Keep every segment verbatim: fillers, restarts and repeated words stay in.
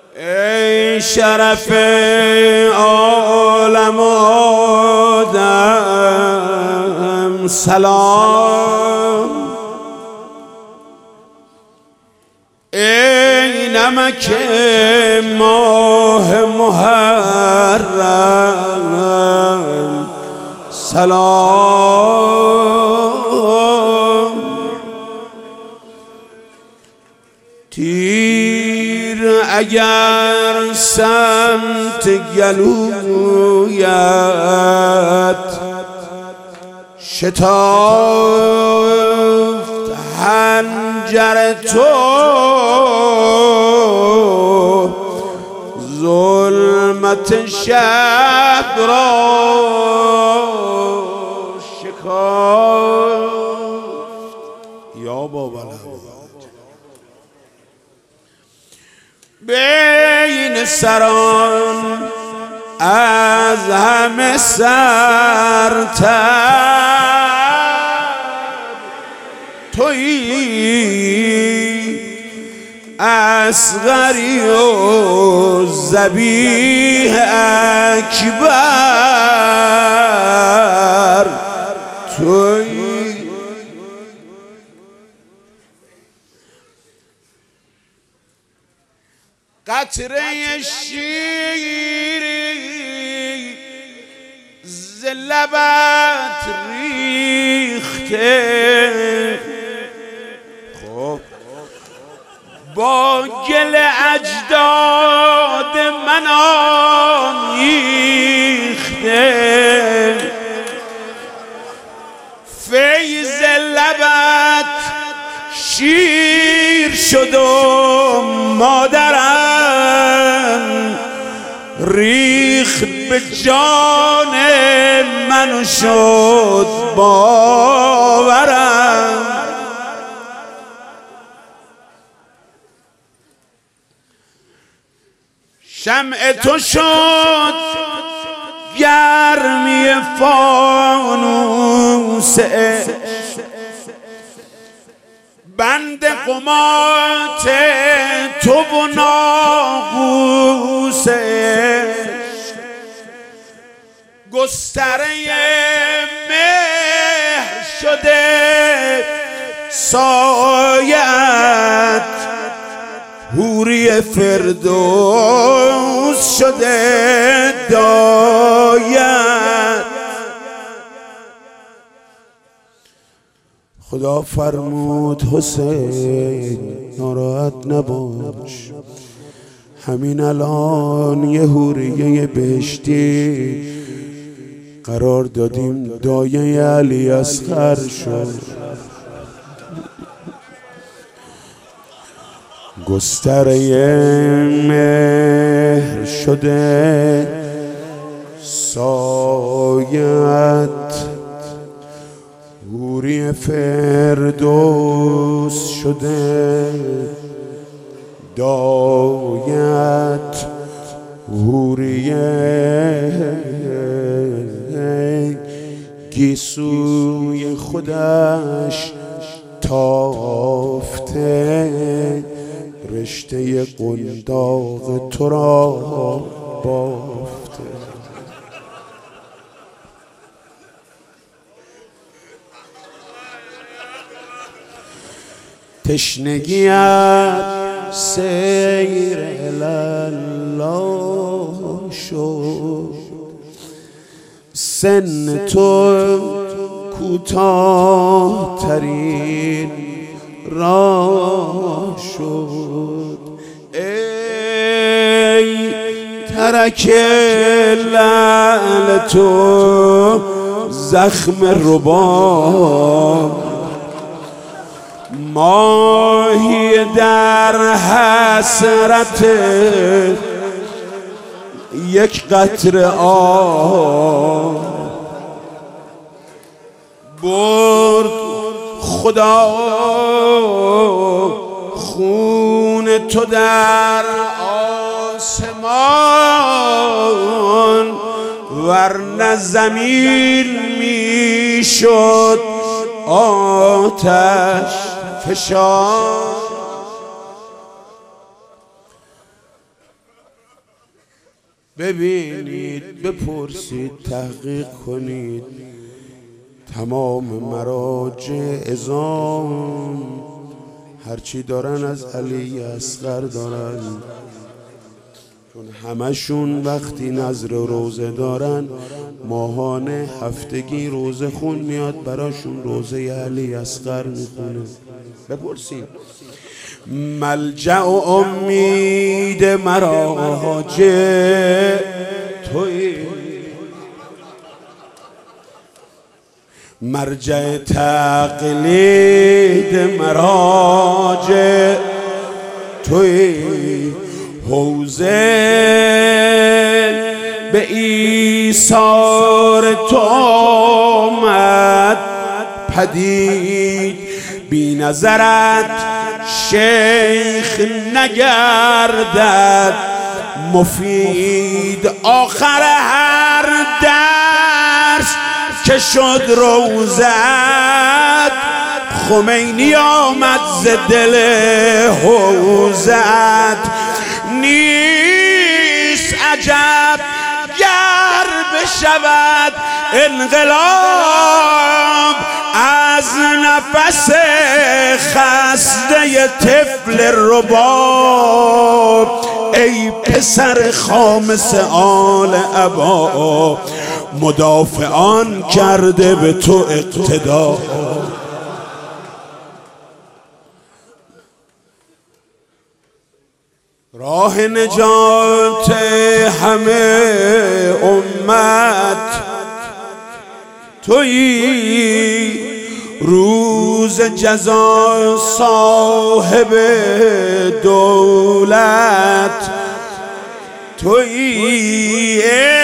ای شرف عالم آدم سلام، ای نمک ماه محرم سلام، تیر اگر سمت گلویت شتافت حنجر تو، ظلمت شب را شکافت. یا بابا بین سران از همه سرتر تویی، اصغری و ذبیح اکبر تویی. قطره شیری ز لبت ریخته، خب با گل اجداد من آمیخته، فیض لبت شیر شد و مادرم ریخت به جان من و شد باورم. شمع تو شد گرمی فانوس بند قمات تو و ناقوس، گستره مهر شده سایت، حوری فردوس شده دایت. خدا فرمود حسین ناراحت نباش، همین الان یه حوریه بهشتی قرار دادیم دایه علی اصغر شد. گستره مهر شده سایت، حوری فردوس شده دایت، حوری گیسوی خودش تافته، رشته قنداق تو را بافته. تشنگیت سیر الله شد، سن تو کوتاه ترین راه شد. ای ترک لعل تو زخم رباب، ماهی در حسرت یک قطره آب، برد خدا خون تو در آسمان، ورنه زمین میشد آتش فشان. ببینید، بپرسید، تحقیق کنید. تمام مراجع عظام هرچی دارن از علی اصغر دارن، چون همشون وقتی نذر روزه دارن ماهانه هفتگی روزه خون میاد براشون، روزه علی اصغر میخونه. بپرسید. ملجأ و امید مراجع تویی، مرجع تقلید مراجع تویی، حوزه به ایثار تو آمد پدید، بی نظرت شیخ نگردد مفید. آخر هر درس که شد روزت، خمینی آمد ز دل حوزت. نیست عجب گر بشود انقلاب از نفس خسته طفل رباب. ای پسر خامس آل ابا، مدافعان کرده به تو اقتدا. راه نجات همه امت تویی، روز جزا صاحب دولت تویی.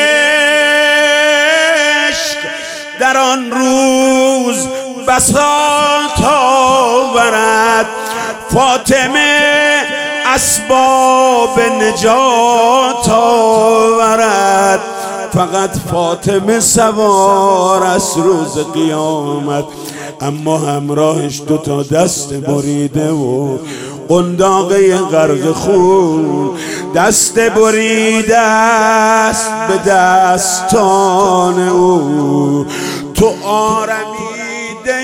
عشق در آن روز بساط آورد، فاطمه اسباب نجات آورد. فقط فاطمه سوار از روز قیامت، اما همراهش دوتا دست بریده و قنداقه غرق خون، دست بریده است به دستان او. تو آرمیده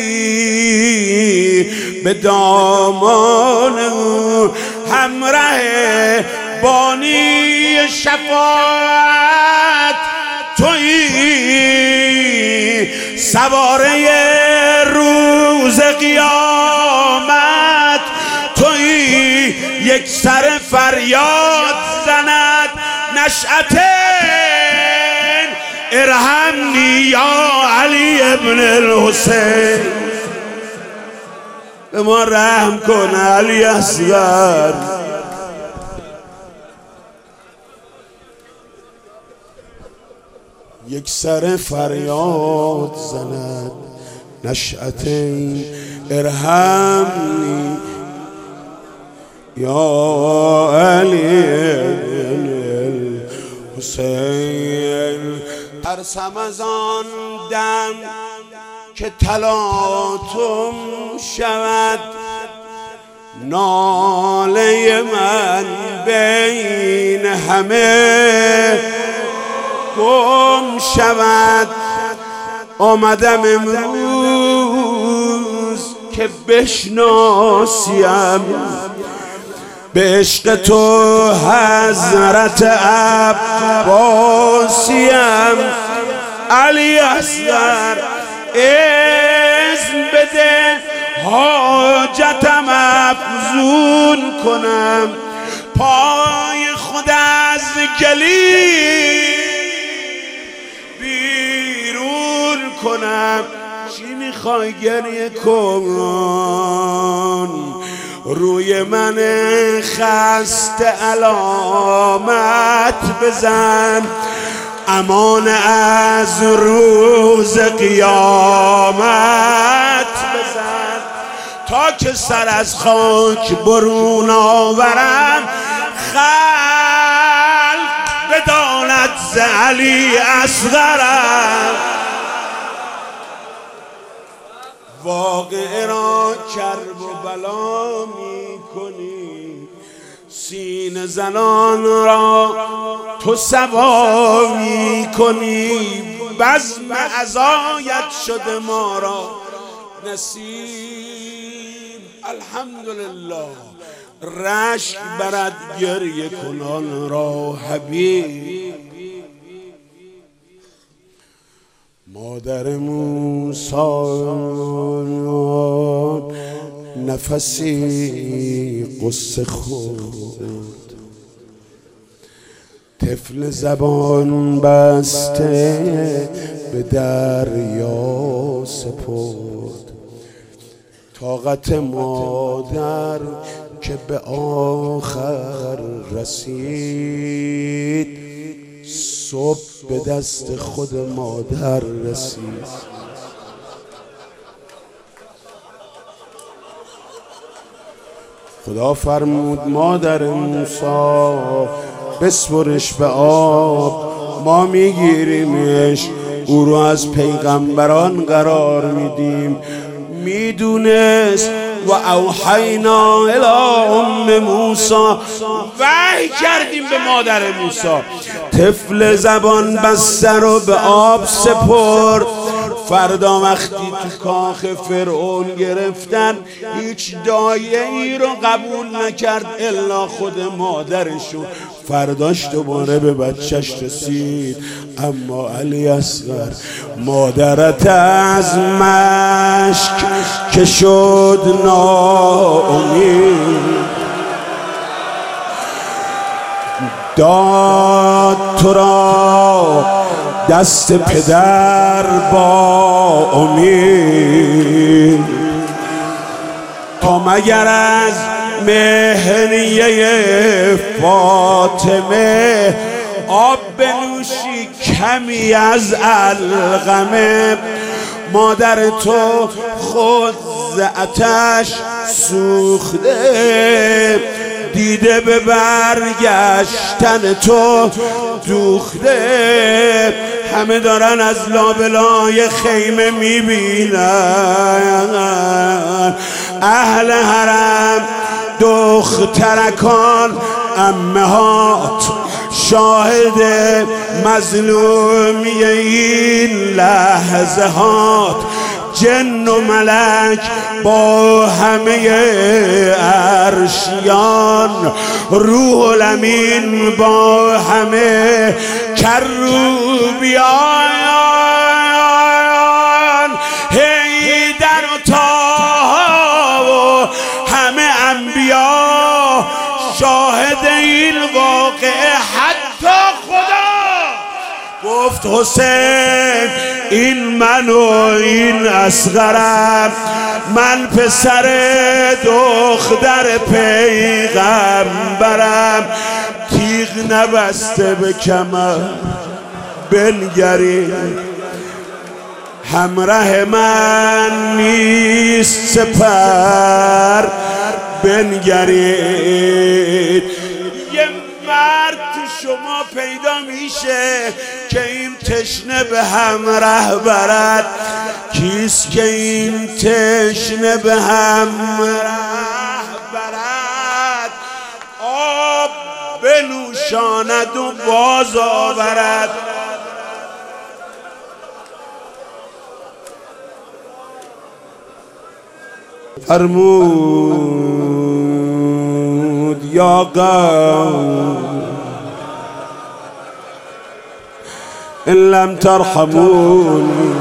ای به دامان او، همراه بانی شفاعت تویی، سواره روز قیامت تویی. یک سر فریاد زند نشأتین، ارحمنی یا علی ابن الحسین. به ما رحم کن علی اصغر. یک سر فریاد زند نشأتین، ارحمنی یا علی حسین. ترسم از آن دم که تلاطم شود، ناله من بین همه گم شود. آمدم امروز که بشناسیم به عشق تو حضرت عباسیم. علی اصغر اذن بده حاجتم افزون کنم، پای خود از گلی بیرون کنم. چی میخوای گریه کن، روی من خسته علامت بزن، امان از روز قیامت بزن. تا که سر از خاک برون آورم، خلق بداند ز علی اصغرم. واقعه را کرب و بلا می کنی، سینه زنان را تو سوا می کنی، بزم عزایت شده ما را نصیب. الحمدلله. رشک برد گریه کنان را حبیب. مادر موسی نفسی قصه خورد، طفل زبان بسته به دریا سپرد. طاقت مادر که به آخر رسید، صبح به دست خود مادر رسید. خدا فرمود مادر موسی بسپرش به آب، ما میگیریمش، او رو از پیغمبران قرار میدیم. میدونست و اوحینا الی ام موسی، وحی کردیم به مادر موسی. طفل زبان بسته رو به آب سپرد. فردا وقتی تو کاخ فرعون گرفتن، هیچ دایه ای رو قبول نکرد الا خود مادرشون. فرداش دوباره به بچهش رسید. اما علی اصغر مادرت از مشک که شد ناامید، داد تو را دست پدر با امید، تا مگر از مهریه فاطمه آب بنوشی کمی از علقمه. مادر تو خود ز آتش سوخته، دیده به برگشتن تو دوخته. همه دارن از لابلای خیمه میبینن، اهل حرم دخترکان امهات شاهد مظلومی این لحظه هات. جن و ملک با همه عرشیان، روح الامین با همه کروبیان، حیدر و طه و همه انبیا شاهد این واقعه. حتی خدا گفت حسین این من و این اصغرم، من پسر دختر پیغمبرم. تیغ نبسته به کمر بنگرید، همراه من نیست سپر بنگرید. یه مرد تو شما پیدا میشه که این تشنه به همراه برد. کیست که این تشنه به همراه برد؟ آب بنوشاند و باز آورد. فرمود یا قوم ان لم ترحمون،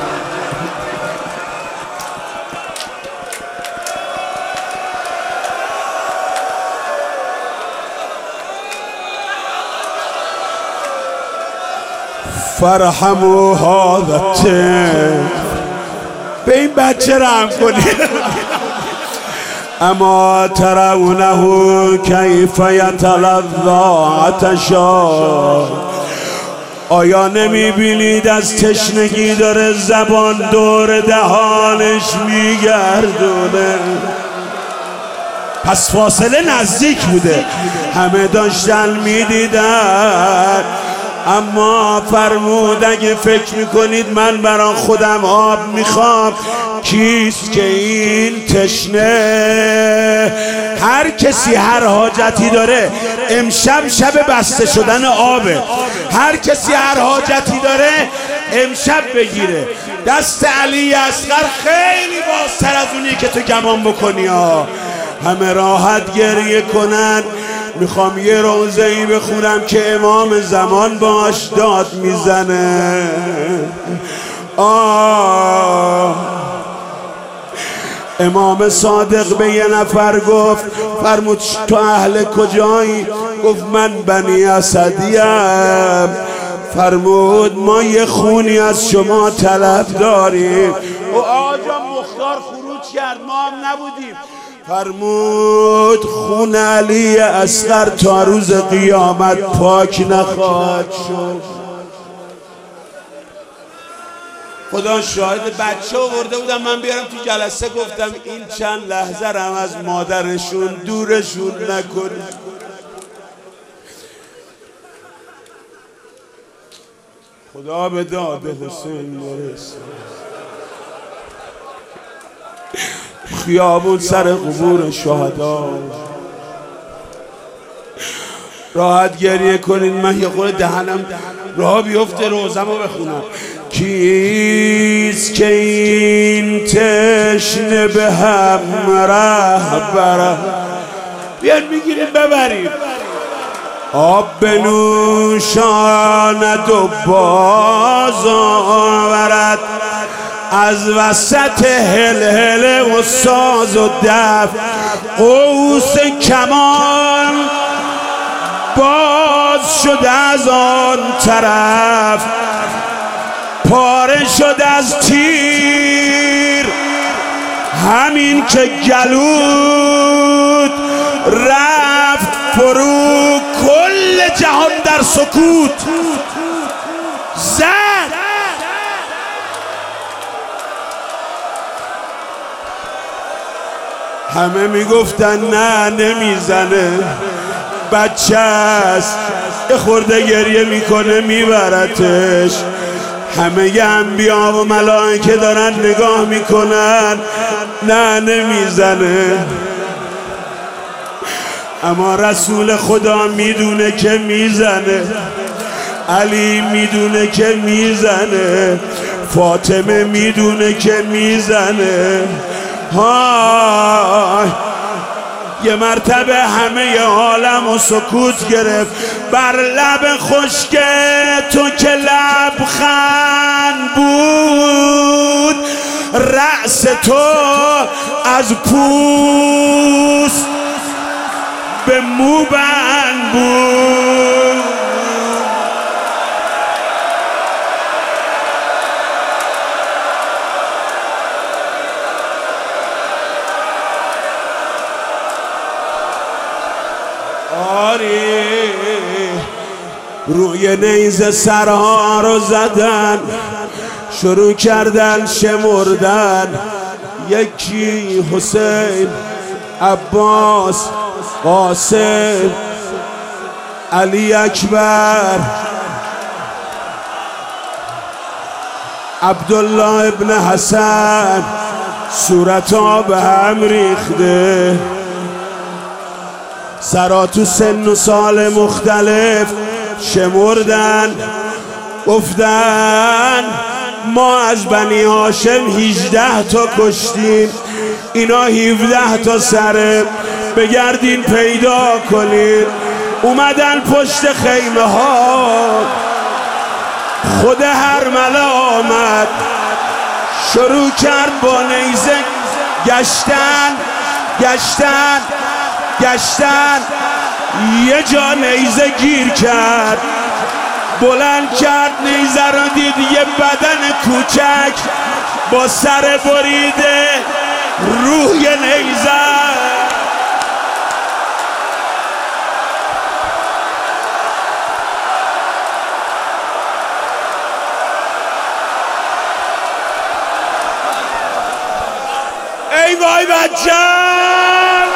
فرحموا هذا الطفل. به این بچه رحم کنید. اما ترونه کیف یتلظی عطشا، آیا نمی بینید از تشنگی داره زبان دور دهانش میگردونه؟ پس فاصله نزدیک بوده، همه داشتن میدیدن. اما فرمود اگه فکر میکنید من برای خودم آب میخوام، کیست که این تشنه؟ هر کسی هر حاجتی داره، امشب شب بسته شدن آبه، هر کسی هر حاجتی داره امشب بگیره. دست علی اصغر خیلی بازتر از اونی که تو گمان بکنی ها. همه راحت گریه کنن. میخوام یه روزه‌ای بخونم که امام زمان باش داد میزنه. آه امام صادق به یه نفر گفت، فرمود تو اهل کجایی؟ گفت من بنی اسدیم. فرمود ما یه خونی از شما طلب داریم. و آجا مختار خروج کرد، ما هم نبودیم. فرمود خون علی اصغر تا روز قیامت پاک نخواهد شد. خدا شاهد، بچه آورده بودم من بیارم تو جلسه، گفتم این چند لحظه هم از مادرشون دورشون نکنید. خدا به داد حسین برسه. خیابون سر قبور شهدا راحت گریه کنین. من یه خورده دهنم راه بیفته روزمو بخونم. کیست که این تشنه به هم رهبره؟ بیان میگیریم ببریم. آب بنوشاند و باز آورد، از وسط هلهله و ساز و دف. قوس کمان باز شد از آن طرف، پاره شد از تیر همین که گلود رفت فرو. کل جهان در سکوت زد. همه میگفتن نه نمیزنه، بچه است، یه خورده گریه میکنه میبرتش. همه انبیا و ملائکه دارن نگاه میکنن، نه نمیزنه. اما رسول خدا میدونه که میزنه، علی میدونه که میزنه، فاطمه میدونه که میزنه. های یه مرتبه همه عالم و سکوت گرفت. بر لب خشک تو که لبخند بود، رأس تو از پوست به موبند بود. آری روی نیزه سرها رو زدن، شروع کردن شمردن. یکی حسین، عباس، قاسم، علی اکبر، عبدالله ابن حسن. صورت ها به هم ریخته، سرا تو سن و سال مختلف شمردن. گفتن ما از بنی هاشم هجده تا کشتیم، اینا هفده تا سره، بگردین پیدا کنین. اومدن پشت خیمه ها، خود هرمله آمد، شروع کرد با نیزه گشتن گشتن گشتن. یه جا نیزه گیر کرد، بلند کرد نیزه رو، دید یه بدن کوچک با سر بریده روی نیزه. ای وای بچه‌م،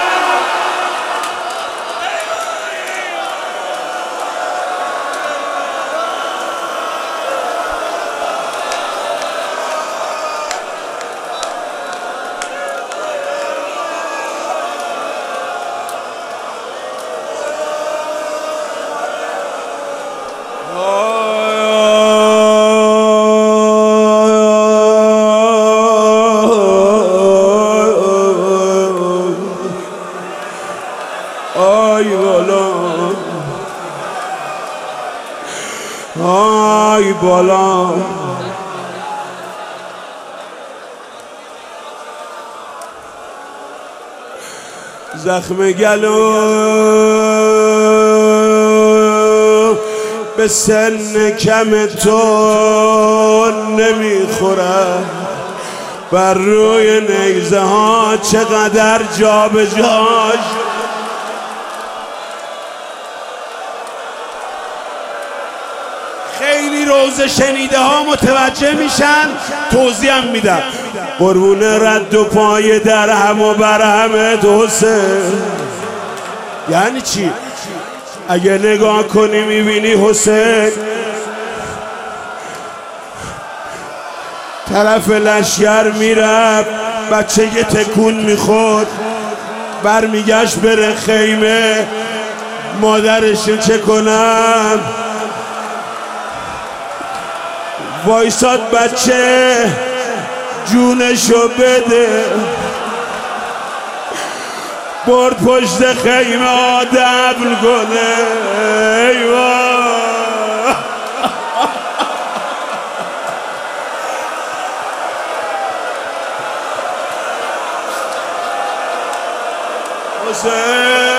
بالا آی بالا زخم گلو به سن کم تو نمیخورم بر روی نیزه ها چقدر جا به جاش خیلی روزه شنیده ها متوجه میشن توضیح هم میدم قربون رد و پای در هم و بر همت حسین یعنی چی؟ اگه نگاه کنی میبینی حسین طرف لشگر میرفت بچه یه تکون میخورد برمیگشت بره خیمه مادرشو چه کنم وایساد بچه جونشو بده برد پشت خیمه آدم کنه ایوان حسین